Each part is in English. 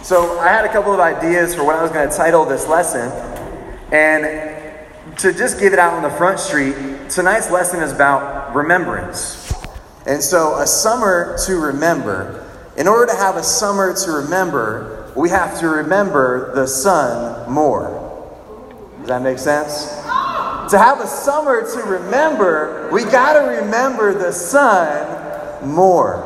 So I had a couple of ideas for what I was going to title this lesson. And to just give it out on the front street, tonight's lesson is about remembrance. And so a summer to remember. In order to have a summer to remember, we have to remember the sun more. Does that make sense? To have a summer to remember, we got to remember the sun more.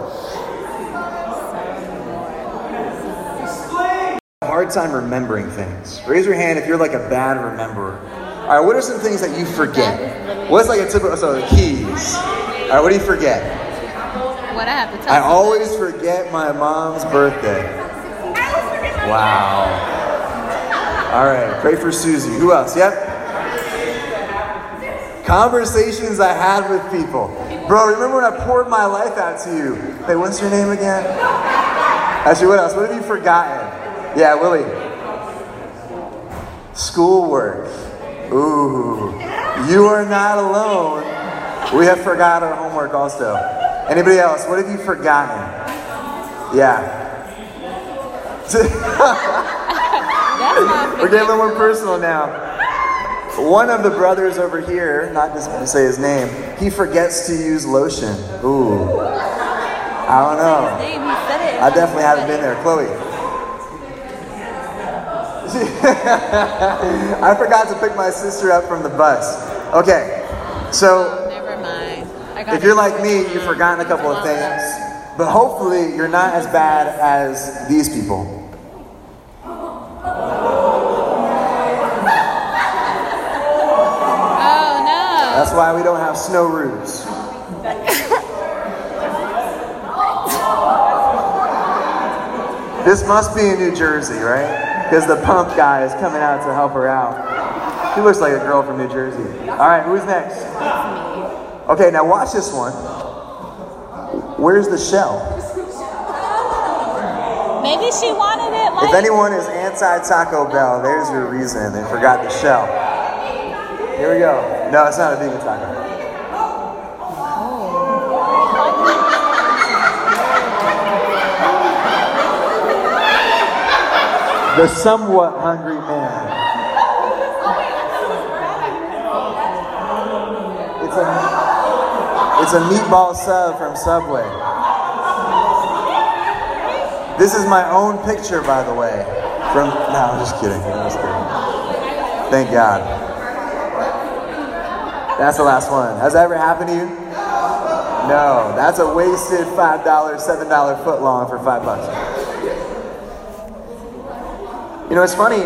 Hard time remembering things. Raise your hand if you're like a bad rememberer. All right, what are some things that you forget? What's like a typical, so the keys. All right, what do you forget? What I have to tell I always forget my mom's birthday. Wow. All right, pray for Susie. Who else? Yep. Conversations I had with people. Bro, remember when I poured my life out to you? Hey, what's your name again? Actually, what else? What have you forgotten? Yeah, Willie. Schoolwork. Ooh. You are not alone. We have forgot our homework also. Anybody else? What have you forgotten? Yeah. We're getting a little more personal now. One of the brothers over here, not just to say his name, he forgets to use lotion. Ooh. I don't know. I definitely haven't been there. Chloe. I forgot to pick my sister up from the bus. Okay, so never mind. If you're like me, you've forgotten a couple of things, but hopefully you're not as bad as these people. Oh no! That's why we don't have snow roofs. This must be in New Jersey, right? Because the pump guy is coming out to help her out. She looks like a girl from New Jersey. All right, who's next? Okay, now watch this one. Where's the shell? Maybe she wanted it like... If anyone is anti-Taco Bell, there's your reason. They forgot the shell. Here we go. No, it's not a vegan taco. The somewhat hungry man. It's a meatball sub from Subway. This is my own picture, by the way. No, I'm just kidding. Thank God. That's the last one. Has that ever happened to you? No. That's a wasted $5, $7 footlong for $5. You know, it's funny.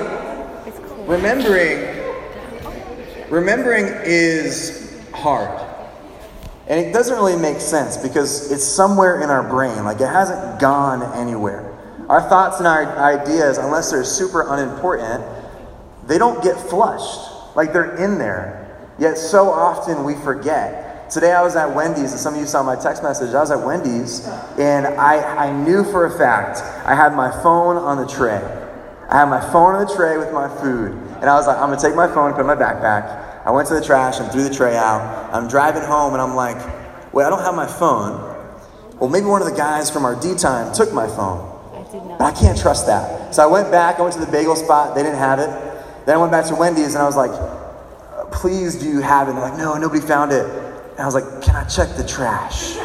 Remembering is hard. And it doesn't really make sense because it's somewhere in our brain. Like it hasn't gone anywhere. Our thoughts and our ideas, unless they're super unimportant, they don't get flushed. Like they're in there. Yet so often we forget. Today I was at Wendy's, and some of you saw my text message. I was at Wendy's, and I knew for a fact I had my phone on the tray. I had my phone on the tray with my food. And I was like, I'm going to take my phone and put it in my backpack. I went to the trash and threw the tray out. I'm driving home and I'm like, wait, I don't have my phone. Well, maybe one of the guys from our D time took my phone. But I can't trust that. So I went back, I went to the bagel spot. They didn't have it. Then I went back to Wendy's and I was like, please, do you have it? And they're like, no, nobody found it. And I was like, can I check the trash?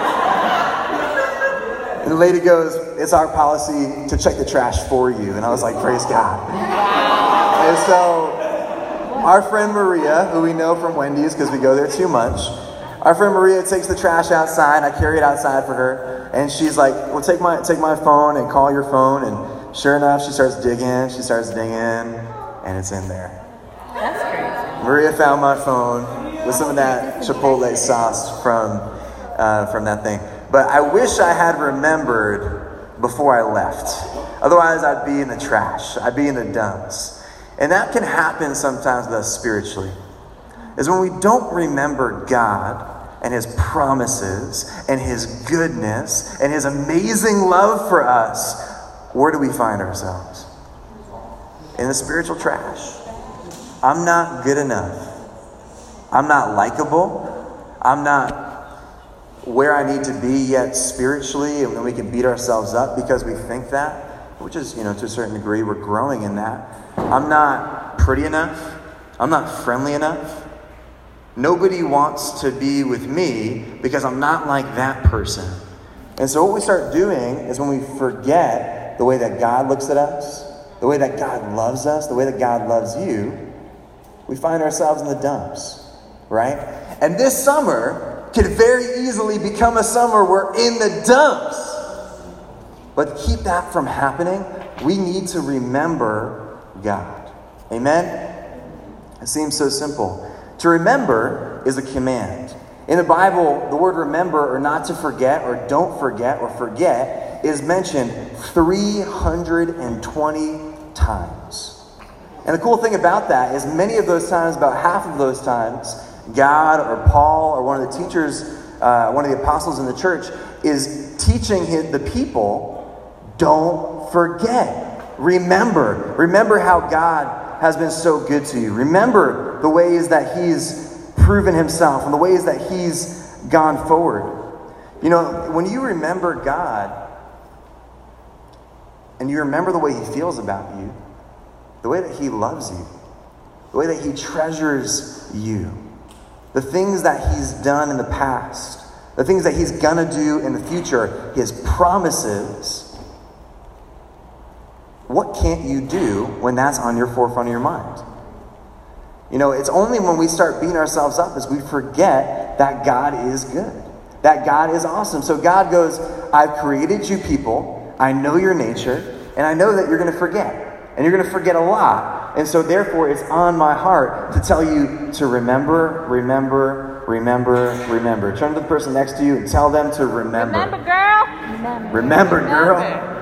And the lady goes, it's our policy to check the trash for you. And I was like, praise God. And so our friend Maria, who we know from Wendy's because we go there too much, our friend Maria takes the trash outside. I carry it outside for her. And she's like, well, take my phone and call your phone. And sure enough, she starts digging, and it's in there. That's crazy. Maria found my phone with some of that Chipotle sauce from that thing. But I wish I had remembered before I left. Otherwise, I'd be in the trash. I'd be in the dumps. And that can happen sometimes with us spiritually. Is when we don't remember God and His promises and His goodness and His amazing love for us, where do we find ourselves? In the spiritual trash. I'm not good enough. I'm not likable. I'm not where I need to be yet spiritually, and then we can beat ourselves up because we think that. which is, to a certain degree, we're growing in that. I'm not pretty enough. I'm not friendly enough. Nobody wants to be with me because I'm not like that person. And so what we start doing is when we forget the way that God looks at us, the way that God loves us, the way that God loves you, we find ourselves in the dumps, right? And this summer could very easily become a summer we're in the dumps. But to keep that from happening, we need to remember God. Amen? It seems so simple. To remember is a command. In the Bible, the word remember, or not to forget, or don't forget, or forget, is mentioned 320 times. And the cool thing about that is many of those times, about half of those times, God or Paul or one of the teachers, one of the apostles in the church, is teaching the people, don't forget. Remember. Remember how God has been so good to you. Remember the ways that he's proven himself and the ways that he's gone forward. When you remember God and you remember the way he feels about you, the way that he loves you, the way that he treasures you, the things that he's done in the past, the things that he's gonna do in the future, his promises, what can't you do when that's on your forefront of your mind? It's only when we start beating ourselves up as we forget that God is good, that God is awesome. So God goes, I've created you people, I know your nature, and I know that you're going to forget, and you're going to forget a lot. And so therefore, it's on my heart to tell you to remember, remember, remember, remember. Turn to the person next to you and tell them to remember. Remember, girl. Remember, girl.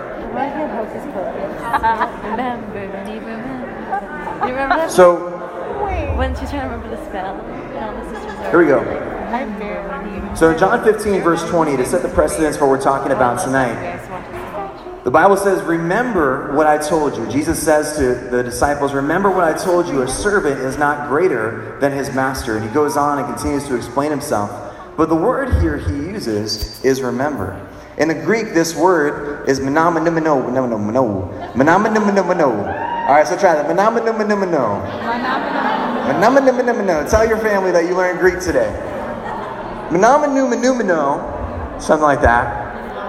Remember. Do you remember that? So, when she's trying to remember the spell, and all the sisters are here we go. I remember. So in John 15, verse 20, to set the precedence for what we're talking about tonight, the Bible says, remember what I told you. Jesus says to the disciples, remember what I told you, a servant is not greater than his master. And he goes on and continues to explain himself. But the word here he uses is remember. In the Greek, this word is menamenumeno. All right, so try that. Menamenumeno. Tell your family that you learned Greek today. Menamenumeno, something like that.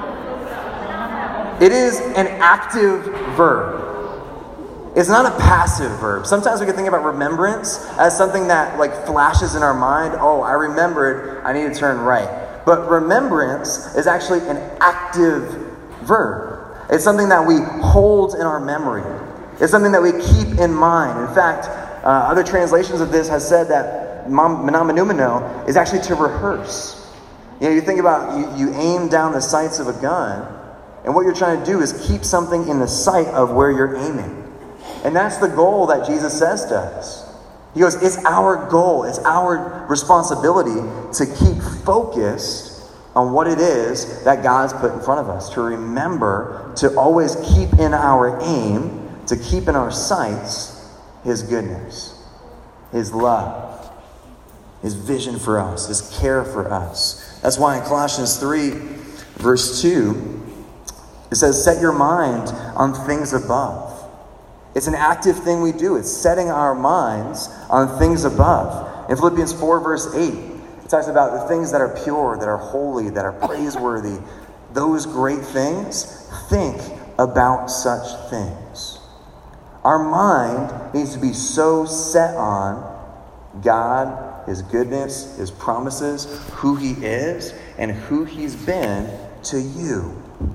It is an active verb. It's not a passive verb. Sometimes we can think about remembrance as something that flashes in our mind. Oh, I remembered, I need to turn right. But remembrance is actually an active verb. It's something that we hold in our memory. It's something that we keep in mind. In fact, other translations of this has said that menamenumeno is actually to rehearse. You think about, you aim down the sights of a gun, and what you're trying to do is keep something in the sight of where you're aiming. And that's the goal that Jesus says to us. He goes, it's our goal, it's our responsibility to keep focused on what it is that God's put in front of us. To remember, to always keep in our aim, to keep in our sights his goodness, his love, his vision for us, his care for us. That's why in Colossians 3, verse 2, it says, set your mind on things above. It's an active thing we do. It's setting our minds on things above. In Philippians 4, verse 8, it talks about the things that are pure, that are holy, that are praiseworthy. Those great things, think about such things. Our mind needs to be so set on God, his goodness, his promises, who he is, and who he's been to you.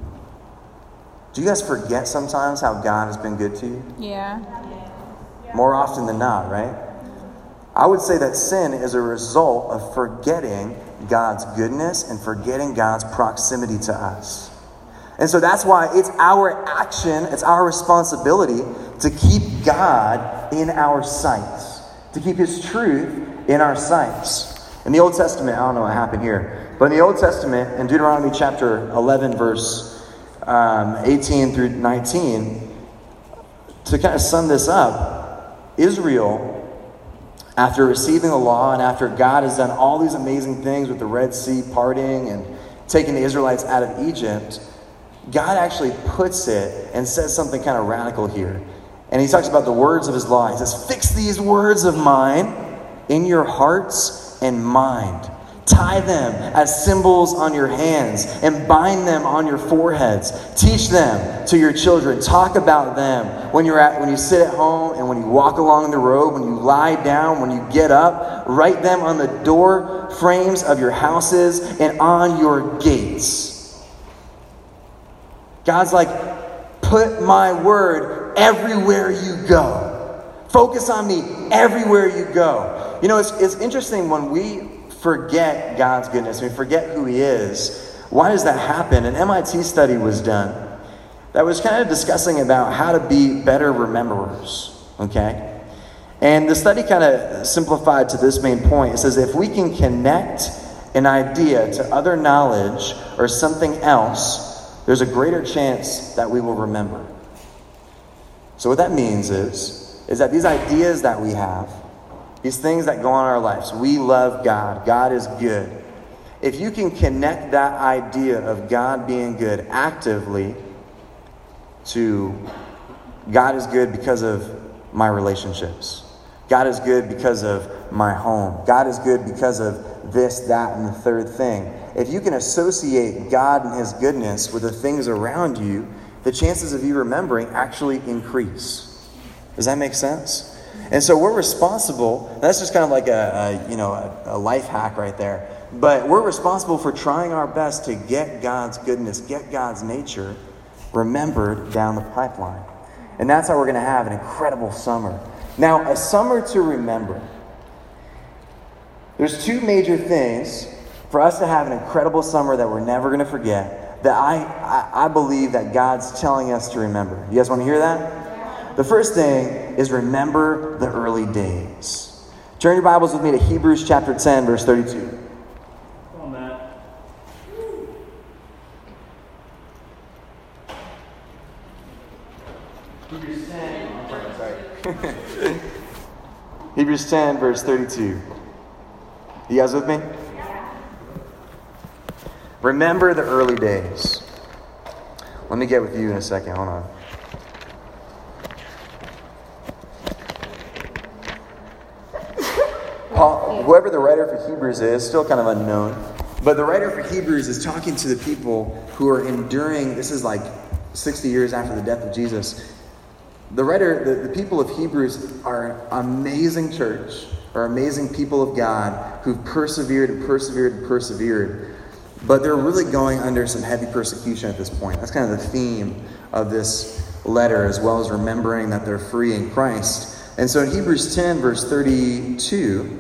Do you guys forget sometimes how God has been good to you? Yeah. More often than not, right? I would say that sin is a result of forgetting God's goodness and forgetting God's proximity to us. And so that's why it's our action, it's our responsibility to keep God in our sights, to keep his truth in our sights. In the Old Testament, I don't know what happened here, but in the Old Testament, in Deuteronomy chapter 11, verse 18 through 19, to kind of sum this up, Israel, after receiving the law and after God has done all these amazing things with the Red Sea parting and taking the Israelites out of Egypt, God actually puts it and says something kind of radical here. And he talks about the words of his law. He says, fix these words of mine in your hearts and mind. Tie them as symbols on your hands and bind them on your foreheads. Teach them to your children. Talk about them when you sit at home and when you walk along the road, when you lie down, when you get up. Write them on the door frames of your houses and on your gates. God's like, put my word everywhere you go. Focus on me everywhere you go. You know, it's interesting when we forget God's goodness, we forget who he is. Why does that happen? An MIT study was done that was kind of discussing about how to be better rememberers, okay? And the study kind of simplified to this main point. It says if we can connect an idea to other knowledge or something else, there's a greater chance that we will remember. So what that means is that these ideas that we have, these things that go on in our lives, we love God. God is good. If you can connect that idea of God being good actively to God is good because of my relationships. God is good because of my home. God is good because of this, that, and the third thing. If you can associate God and his goodness with the things around you, the chances of you remembering actually increase. Does that make sense? And so we're responsible. That's just kind of like a life hack right there. But we're responsible for trying our best to get God's goodness, get God's nature remembered down the pipeline. And that's how we're going to have an incredible summer. Now, a summer to remember. There's two major things for us to have an incredible summer that we're never going to forget, that I believe that God's telling us to remember. You guys want to hear that? The first thing is remember the early days. Turn your Bibles with me to Hebrews chapter 10, verse 32. Come on, Matt. Hebrews 10. Sorry. Hebrews 10, verse 32. You guys with me? Remember the early days. Let me get with you in a second. Hold on. Paul, whoever the writer for Hebrews is, still kind of unknown, but the writer for Hebrews is talking to the people who are enduring, this is like 60 years after the death of Jesus. The writer, the people of Hebrews are amazing church, are amazing people of God who've persevered and persevered and persevered, but they're really going under some heavy persecution at this point. That's kind of the theme of this letter, as well as remembering that they're free in Christ. And so in Hebrews 10, verse 32,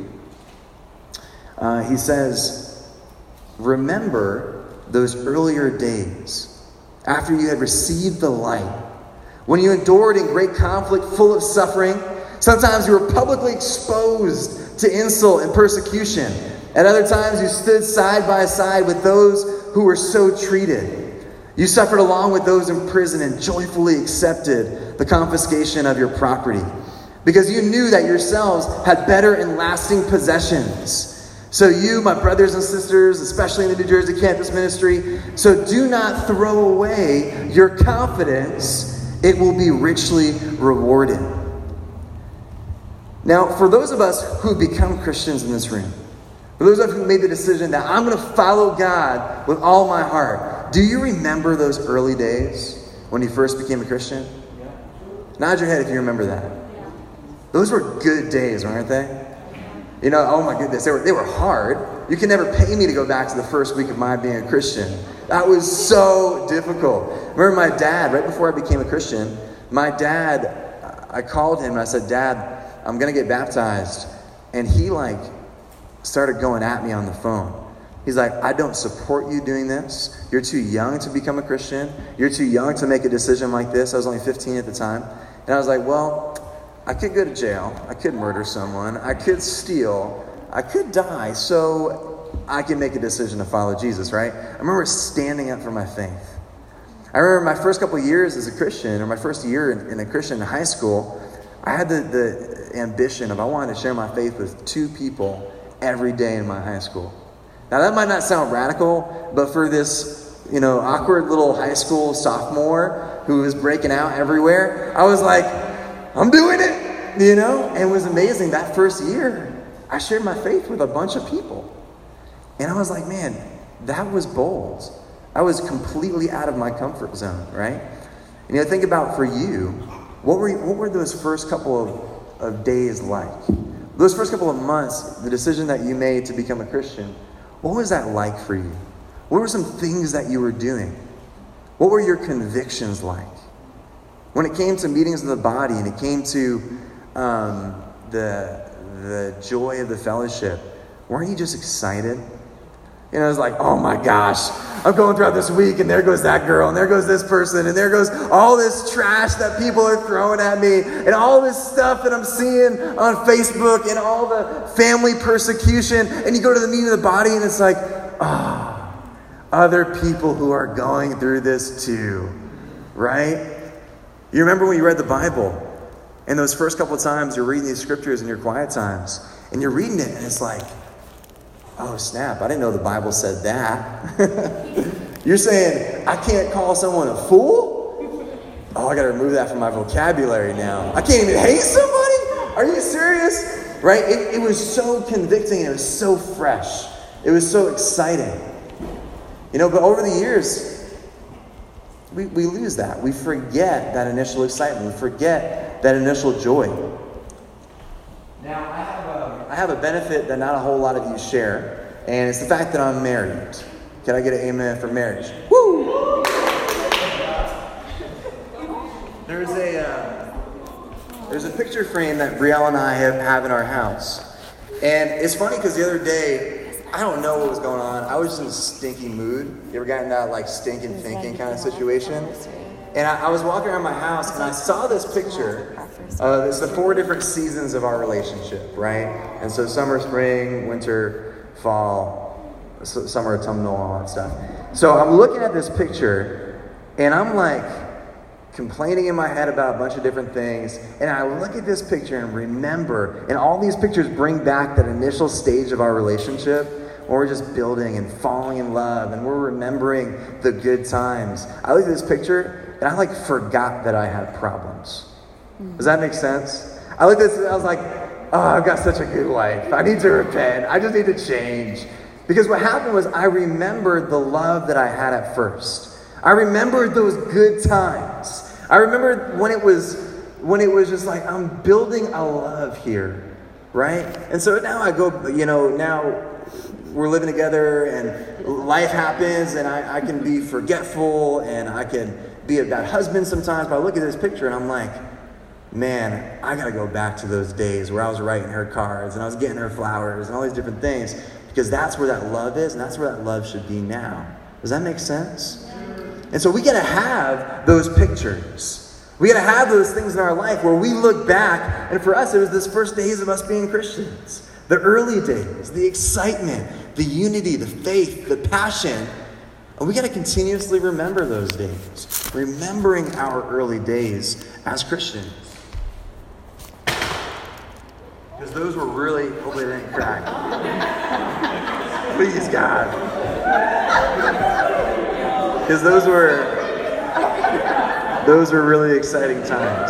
he says, remember those earlier days after you had received the light, when you endured in great conflict full of suffering. Sometimes you were publicly exposed to insult and persecution. At other times you stood side by side with those who were so treated. You suffered along with those in prison and joyfully accepted the confiscation of your property, because you knew that yourselves had better and lasting possessions. So you, my brothers and sisters, especially in the New Jersey campus ministry, so do not throw away your confidence. It will be richly rewarded. Now, for those of us who become Christians in this room, for those of us who made the decision that I'm going to follow God with all my heart, do you remember those early days when you first became a Christian? Nod your head if you remember that. Those were good days, weren't they? You know, oh my goodness, they were hard. You can never pay me to go back to the first week of my being a Christian. That was so difficult. I remember my dad, right before I became a Christian, my dad, I called him and I said, Dad, I'm going to get baptized. And he started going at me on the phone. He's like, I don't support you doing this. You're too young to become a Christian. You're too young to make a decision like this. I was only 15 at the time. And I was like, well, I could go to jail. I could murder someone. I could steal. I could die. So I can make a decision to follow Jesus, right? I remember standing up for my faith. I remember my first couple of years as a Christian, or my first year in a Christian in high school, I had the ambition of I wanted to share my faith with 2 people every day in my high school. Now that might not sound radical, but for this awkward little high school sophomore who was breaking out everywhere. I was like, I'm doing it, and it was amazing. That first year, I shared my faith with a bunch of people. And I was like, man, that was bold. I was completely out of my comfort zone, right? And think about for you, what were those first couple of days like? Those first couple of months, the decision that you made to become a Christian, what was that like for you? What were some things that you were doing? What were your convictions like? When it came to meetings of the body and it came to the joy of the fellowship, weren't you just excited? It was like, oh my gosh, I'm going throughout this week and there goes that girl and there goes this person and there goes all this trash that people are throwing at me and all this stuff that I'm seeing on Facebook and all the family persecution. And you go to the meeting of the body and it's like, other people who are going through this too, right? You remember when you read the Bible and those first couple of times you're reading these scriptures in your quiet times and you're reading it and it's like, oh snap, I didn't know the Bible said that. You're saying, I can't call someone a fool? Oh, I got to remove that from my vocabulary now. I can't even hate somebody? Are you serious? Right? It was so convicting and it was so fresh. It was so exciting. But over the years, we lose that. We forget that initial excitement. We forget that initial joy. Now, I have a benefit that not a whole lot of you share, and it's the fact that I'm married. Can I get an amen for marriage? Woo! There's a picture frame that Brielle and I have in our house. And it's funny because the other day, I don't know what was going on. I was just in a stinky mood. You ever gotten that like stinking thinking kind of situation? And I was walking around my house and I saw this picture. It's the 4 different seasons of our relationship, right? And so summer, spring, winter, fall, summer, autumnal, all that stuff. So I'm looking at this picture and I'm like complaining in my head about a bunch of different things. And I look at this picture and remember, and all these pictures bring back that initial stage of our relationship when we're just building and falling in love and we're remembering the good times. I look at this picture and I forgot that I had problems. Does that make sense? I looked at this and I was like, oh, I've got such a good wife. I need to repent. I just need to change. Because what happened was I remembered the love that I had at first. I remembered those good times. I remembered when it was just like, I'm building a love here, right? And so now I go, now we're living together and life happens and I can be forgetful and I can be a bad husband sometimes. But I look at this picture and I'm like, man, I got to go back to those days where I was writing her cards and I was getting her flowers and all these different things, because that's where that love is and that's where that love should be now. Does that make sense? And so we got to have those pictures. We got to have those things in our life where we look back, and for us, it was this first days of us being Christians. The early days, the excitement, the unity, the faith, the passion. And we got to continuously remember those days, remembering our early days as Christians. Because those were really, hopefully they didn't crack. Please, God. Because those were really exciting times.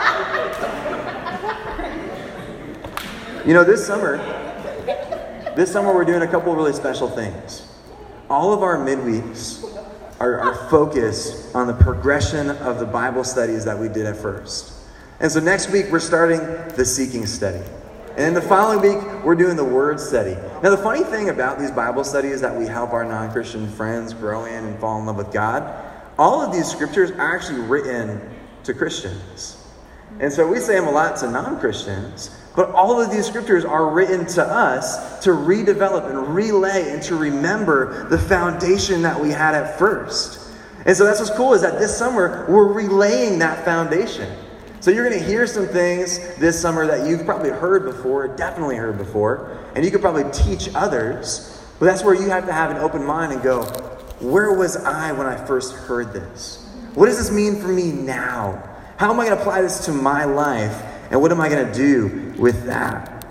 This summer we're doing a couple of really special things. All of our midweeks are focused on the progression of the Bible studies that we did at first. And so next week we're starting the Seeking study. And then the following week, we're doing the Word study. Now, the funny thing about these Bible studies is that we help our non-Christian friends grow in and fall in love with God. All of these scriptures are actually written to Christians. And so we say them a lot to non-Christians, but all of these scriptures are written to us to redevelop and relay and to remember the foundation that we had at first. And so that's what's cool, is that this summer, we're relaying that foundation. So you're going to hear some things this summer that you've probably heard before, definitely heard before, and you could probably teach others. But that's where you have to have an open mind and go, where was I when I first heard this? What does this mean for me now? How am I going to apply this to my life? And what am I going to do with that?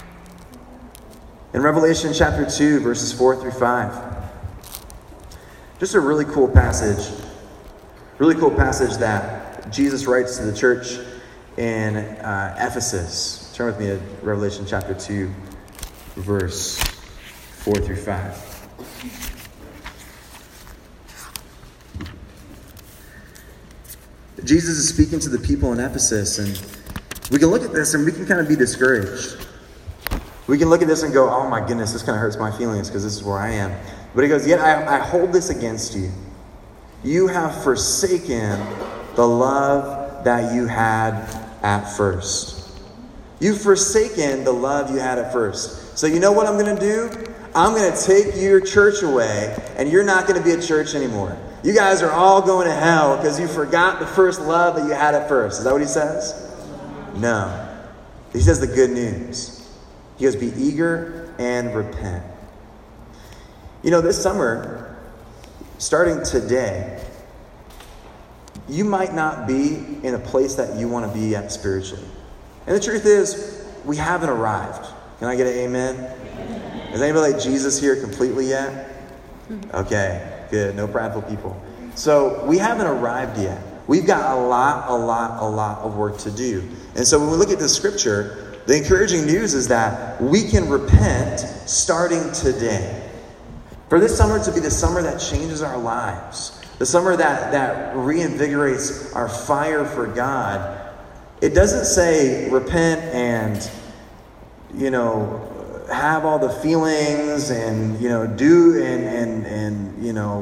In Revelation chapter 2, verses 4 through 5, Just a really cool passage. Really cool passage that Jesus writes to the church in Ephesus. Turn with me to Revelation chapter 2, verse 4 through 5. Jesus is speaking to the people in Ephesus, and we can look at this and we can kind of be discouraged. We can look at this and go, oh my goodness, this kind of hurts my feelings because this is where I am. But he goes, yet I hold this against you. You have forsaken the love that you had at first. You've forsaken the love you had at first. So you know what I'm going to do? I'm going to take your church away, and you're not going to be a church anymore. You guys are all going to hell because you forgot the first love that you had at first. Is that what he says? No. He says the good news. He goes, be eager and repent. You know, this summer, starting today, you might not be in a place that you want to be at spiritually. And the truth is, we haven't arrived. Can I get an amen? Is anybody like Jesus here completely yet? Okay. Good, no prideful people. So we haven't arrived yet. We've got a lot of work to do. And so when we look at the scripture, the encouraging news is that we can repent starting today. For this summer to be the summer that changes our lives, the summer that reinvigorates our fire for God, it doesn't say repent and, have all the feelings and, do and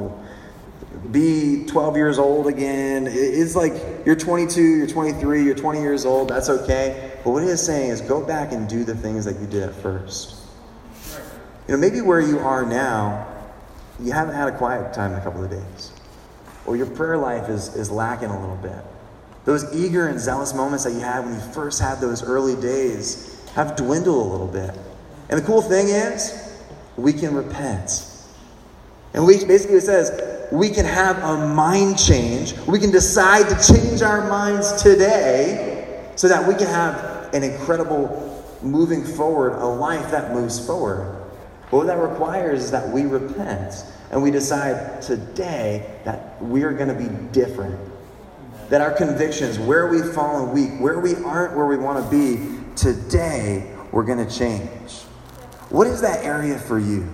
be 12 years old again. It's like you're 22, you're 23, you're 20 years old. That's okay. But what it is saying is go back and do the things that you did at first. Maybe where you are now, you haven't had a quiet time in a couple of days. Or your prayer life is lacking a little bit. Those eager and zealous moments that you had when you first had those early days have dwindled a little bit. And the cool thing is, we can repent. And basically it says, we can have a mind change. We can decide to change our minds today so that we can have an incredible moving forward, a life that moves forward. But what that requires is that we repent and we decide today that we are going to be different. That our convictions, where we've fallen weak, where we aren't where we want to be, today we're going to change. What is that area for you?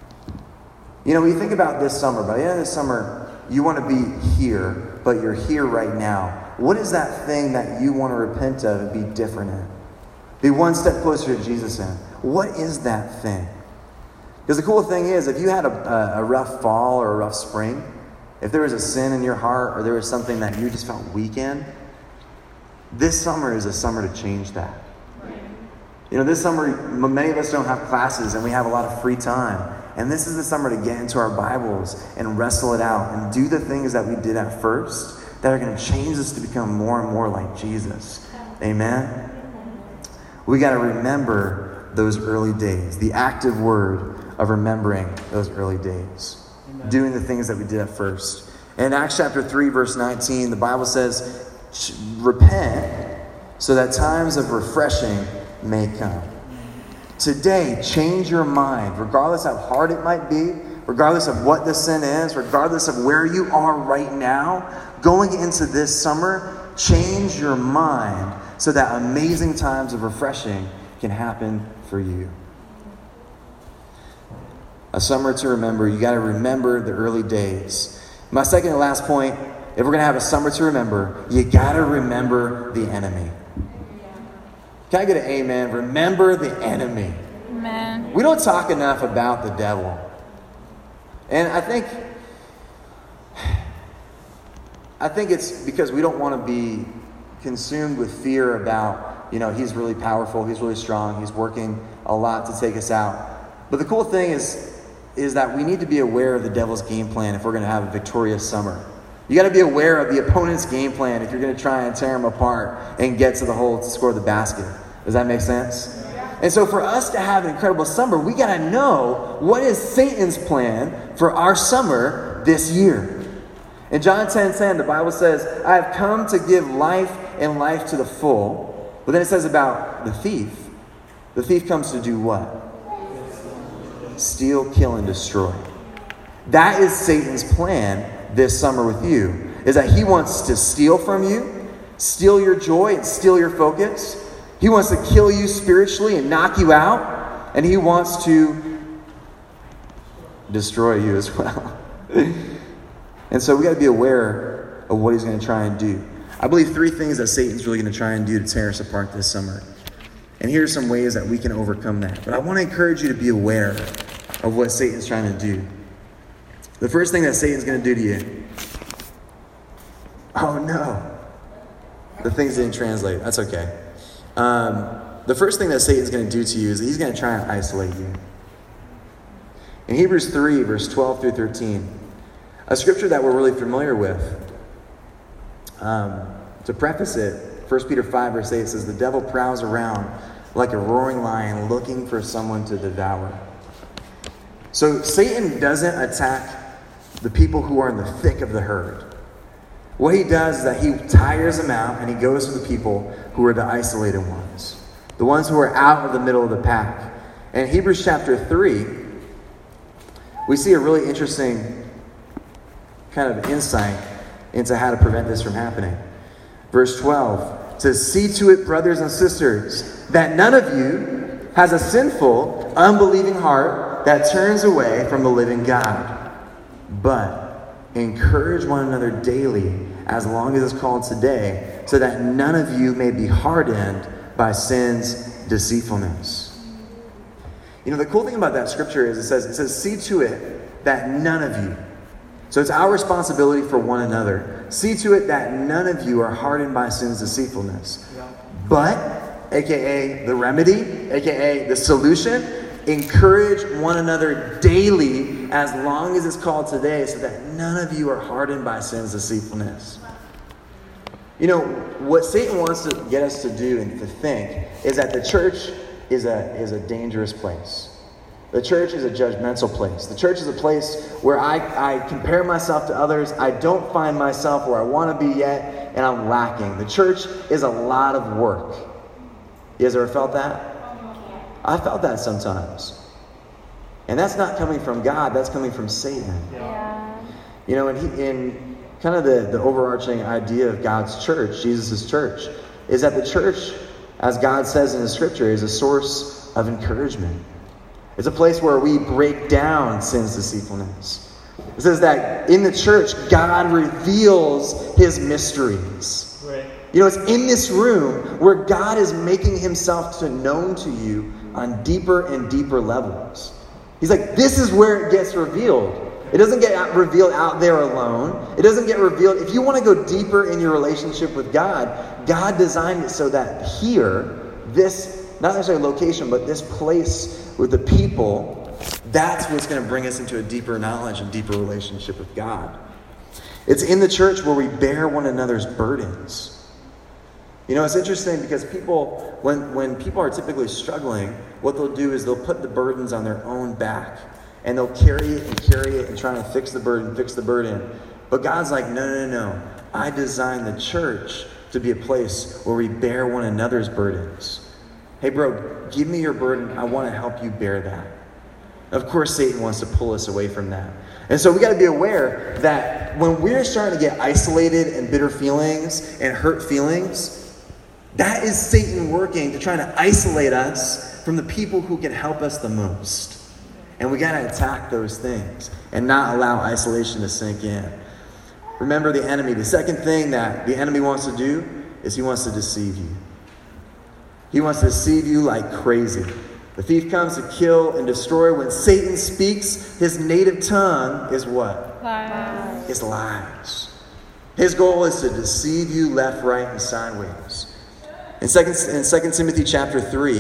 When you think about this summer, by the end of this summer, you want to be here, but you're here right now. What is that thing that you want to repent of and be different in? Be one step closer to Jesus in. What is that thing? Because the cool thing is, if you had a rough fall or a rough spring, if there was a sin in your heart or there was something that you just felt weak in, this summer is a summer to change that. This summer, many of us don't have classes and we have a lot of free time. And this is the summer to get into our Bibles and wrestle it out and do the things that we did at first that are going to change us to become more and more like Jesus. Amen? We got to remember those early days, the active word of remembering those early days, doing the things that we did at first. In Acts chapter 3, verse 19, the Bible says, repent so that times of refreshing may come. Today, change your mind, regardless of how hard it might be, regardless of what the sin is, regardless of where you are right now, going into this summer, change your mind so that amazing times of refreshing can happen for you. A summer to remember. You got to remember the early days. My second and last point, if we're going to have a summer to remember, you got to remember the enemy. Can I get an amen? Remember the enemy. Amen. We don't talk enough about the devil. And I think it's because we don't want to be consumed with fear about, he's really powerful, he's really strong, he's working a lot to take us out. But the cool thing is that we need to be aware of the devil's game plan if we're going to have a victorious summer. You got to be aware of the opponent's game plan if you're going to try and tear him apart and get to the hole to score the basket. Does that make sense? And so for us to have an incredible summer, we got to know what is Satan's plan for our summer this year. In John 10:10, the Bible says, I have come to give life and life to the full. But then it says about the thief. The thief comes to do what? Steal, kill, and destroy. That is Satan's plan this summer with you, is that he wants to steal from you, steal your joy, and steal your focus. He wants to kill you spiritually and knock you out, and he wants to destroy you as well. And so we got to be aware of what he's going to try and do. I believe 3 things that Satan's really going to try and do to tear us apart this summer. And here are some ways that we can overcome that. But I want to encourage you to be aware of what Satan's trying to do. The first thing that Satan's going to do to you. Oh no. The things didn't translate. That's okay. The first thing that Satan's going to do to you is he's going to try and isolate you. In Hebrews 3, verse 12 through 13, a scripture that we're really familiar with, to preface it, 1 Peter 5, verse 8 says, the devil prowls around like a roaring lion looking for someone to devour. So Satan doesn't attack the people who are in the thick of the herd. What he does is that he tires them out and he goes for the people who are the isolated ones, the ones who are out of the middle of the pack. And in Hebrews chapter 3, we see a really interesting kind of insight into how to prevent this from happening. Verse 12 says, see to it, brothers and sisters, that none of you has a sinful, unbelieving heart that turns away from the living God. But encourage one another daily, as long as it's called today, so that none of you may be hardened by sin's deceitfulness. You know, the cool thing about that scripture is it says, see to it that none of you. So it's our responsibility for one another. See to it that none of you are hardened by sin's deceitfulness. But, aka the remedy, aka the solution, encourage one another daily as long as it's called today, so that none of you are hardened by sin's deceitfulness. You know, what Satan wants to get us to do and to think is that the church is a dangerous place. The church is a judgmental place. The church is a place where I compare myself to others. I don't find myself where I want to be yet, and I'm lacking. The church is a lot of work. You guys ever felt that? I felt that sometimes. And that's not coming from God, that's coming from Satan. Yeah. You know, in kind of the overarching idea of God's church, Jesus' church, is that the church, as God says in the scripture, is a source of encouragement. It's a place where we break down sin's deceitfulness. It says that in the church, God reveals his mysteries. Right. You know, it's in this room where God is making himself known to you on deeper and deeper levels. He's like, this is where it gets revealed. It doesn't get revealed out there alone. It doesn't get revealed. If you want to go deeper in your relationship with God, God designed it so that here, this, not necessarily location, but this place with the people, that's what's going to bring us into a deeper knowledge and deeper relationship with God. It's in the church where we bear one another's burdens. You know, it's interesting because people, when people are typically struggling, what they'll do is they'll put the burdens on their own back. And they'll carry it and try to fix the burden. But God's like, no. I designed the church to be a place where we bear one another's burdens. Hey bro, give me your burden. I want to help you bear that. Of course, Satan wants to pull us away from that. And so we got to be aware that when we're starting to get isolated and bitter feelings and hurt feelings, that is Satan working to try to isolate us from the people who can help us the most. And we got to attack those things and not allow isolation to sink in. Remember the enemy. The second thing that the enemy wants to do is he wants to deceive you. He wants to deceive you like crazy. The thief comes to kill and destroy. When Satan speaks, his native tongue is what? Lies. Is lies. His goal is to deceive you left, right, and sideways. In 2 Timothy chapter 3,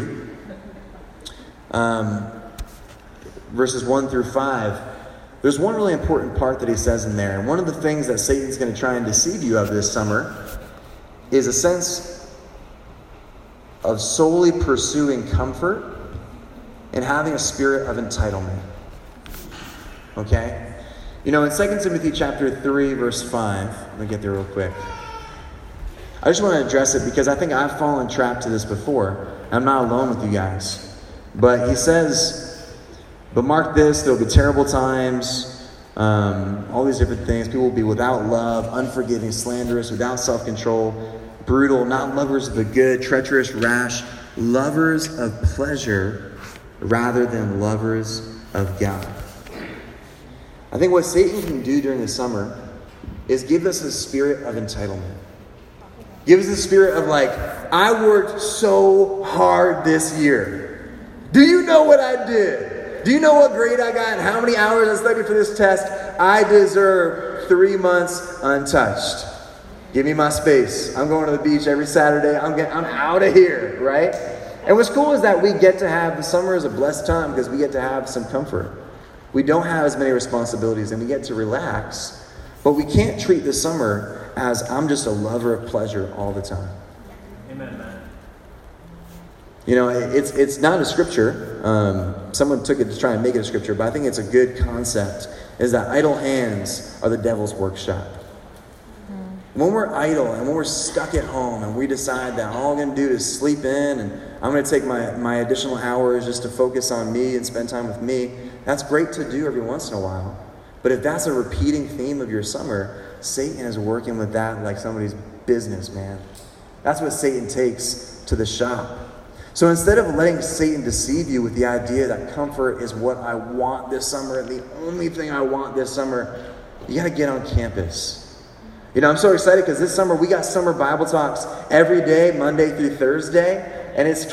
verses 1 through 5, there's one really important part that he says in there. And one of the things that Satan's going to try and deceive you of this summer is a sense of solely pursuing comfort and having a spirit of entitlement. Okay? You know, in 2 Timothy chapter 3, verse 5, let me get there real quick. I just want to address it because I think I've fallen trapped to this before. I'm not alone with you guys. But he says, but mark this, there will be terrible times. all these different things. People will be without love, unforgiving, slanderous, without self-control, brutal, not lovers of the good, treacherous, rash, lovers of pleasure rather than lovers of God. I think what Satan can do during the summer is give us a spirit of entitlement. Give us a spirit of like, I worked so hard this year. Do you know what I did? Do you know what grade I got and how many hours I studied for this test? I deserve 3 months untouched. Give me my space. I'm going to the beach every Saturday. I'm out of here, right? And what's cool is that we get to have, the summer is a blessed time because we get to have some comfort. We don't have as many responsibilities and we get to relax. But we can't treat the summer as I'm just a lover of pleasure all the time. Amen, man. You know, it's not a scripture. Someone took it to try and make it a scripture, but I think it's a good concept, is that idle hands are the devil's workshop. When we're idle and when we're stuck at home and we decide that all I'm going to do is sleep in and I'm going to take my additional hours just to focus on me and spend time with me, that's great to do every once in a while. But if that's a repeating theme of your summer, Satan is working with that like somebody's business, man. That's what Satan takes to the shop. So instead of letting Satan deceive you with the idea that comfort is what I want this summer and the only thing I want this summer, you got to get on campus. You know, I'm so excited because this summer we got summer Bible talks every day, Monday through Thursday. And it's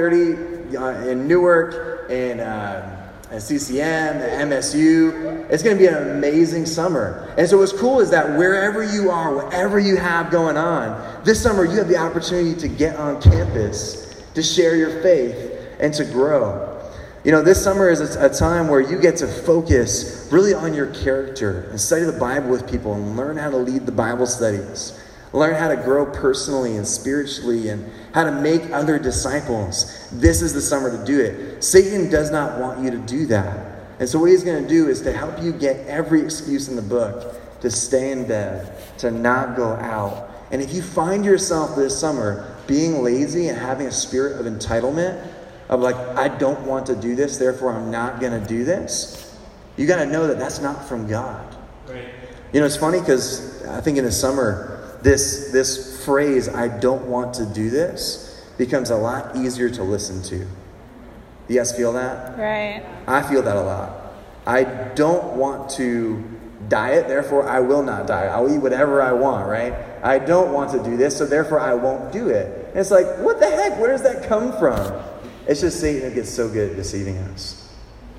12:30 in Newark and at CCM, at MSU. It's going to be an amazing summer. And so what's cool is that wherever you are, whatever you have going on, this summer you have the opportunity to get on campus, to share your faith, and to grow. You know, this summer is a time where you get to focus really on your character and study the Bible with people and learn how to lead the Bible studies. Learn how to grow personally and spiritually and how to make other disciples. This is the summer to do it. Satan does not want you to do that. And so what he's going to do is to help you get every excuse in the book to stay in bed, to not go out. And if you find yourself this summer being lazy and having a spirit of entitlement, of like, I don't want to do this, therefore I'm not going to do this, you got to know that that's not from God. Right. You know, it's funny because I think in the summer, this phrase, I don't want to do this, becomes a lot easier to listen to. You guys feel that? Right. I feel that a lot. I don't want to diet, therefore I will not diet. I'll eat whatever I want, right? I don't want to do this, so therefore I won't do it. And it's like, what the heck? Where does that come from? It's just Satan that gets so good at deceiving us.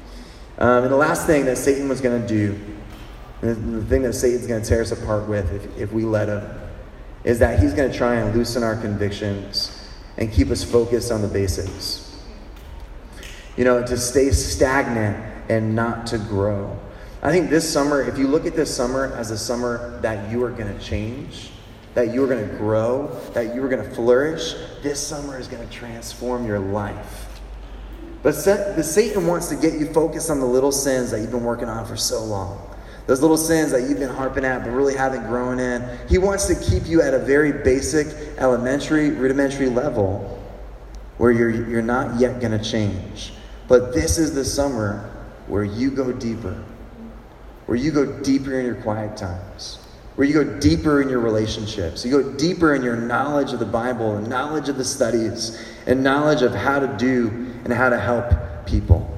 And the last thing that Satan was going to do, and the thing that Satan's going to tear us apart with if we let him, is that he's going to try and loosen our convictions and keep us focused on the basics. You know, to stay stagnant and not to grow. I think this summer, if you look at this summer as a summer that you are going to change, that you are going to grow, that you are going to flourish, this summer is going to transform your life. But Satan wants to get you focused on the little sins that you've been working on for so long. Those little sins that you've been harping at but really haven't grown in. He wants to keep you at a very basic, elementary, rudimentary level where you're not yet going to change. But this is the summer where you go deeper. Where you go deeper in your quiet times. Where you go deeper in your relationships. You go deeper in your knowledge of the Bible and knowledge of the studies and knowledge of how to do and how to help people.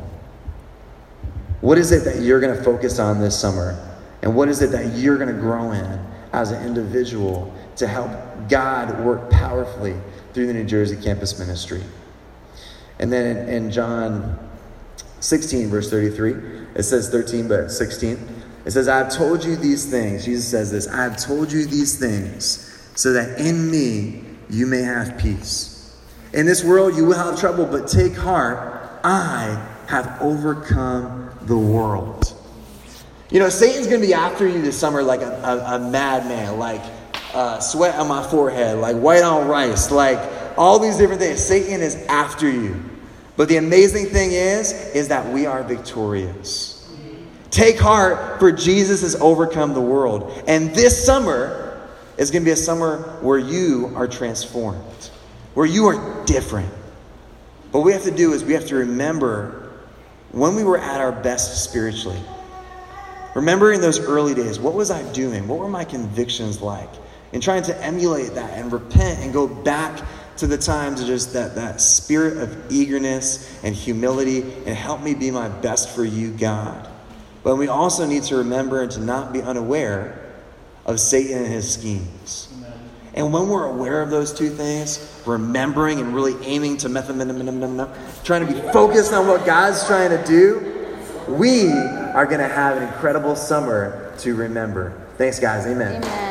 What is it that you're going to focus on this summer? And what is it that you're going to grow in as an individual to help God work powerfully through the New Jersey campus ministry? And then in John 16, verse 33, it says 13, but 16. It says, I have told you these things. Jesus says this, I have told you these things so that in me you may have peace. In this world you will have trouble, but take heart. I have overcome the world. You know, Satan's going to be after you this summer like a madman, like sweat on my forehead, like white on rice, like all these different things. Satan is after you. But the amazing thing is that we are victorious. Take heart, for Jesus has overcome the world. And this summer is going to be a summer where you are transformed, where you are different. What we have to do is we have to remember when we were at our best spiritually, Remembering those early days, what was I doing? What were my convictions like? And trying to emulate that and repent and go back to the times of just that spirit of eagerness and humility and help me be my best for you, God. But we also need to remember and to not be unaware of Satan and his schemes. And when we're aware of those two things, remembering and really aiming to trying to be focused on what God's trying to do, we are going to have an incredible summer to remember. Thanks, guys. Amen. Amen.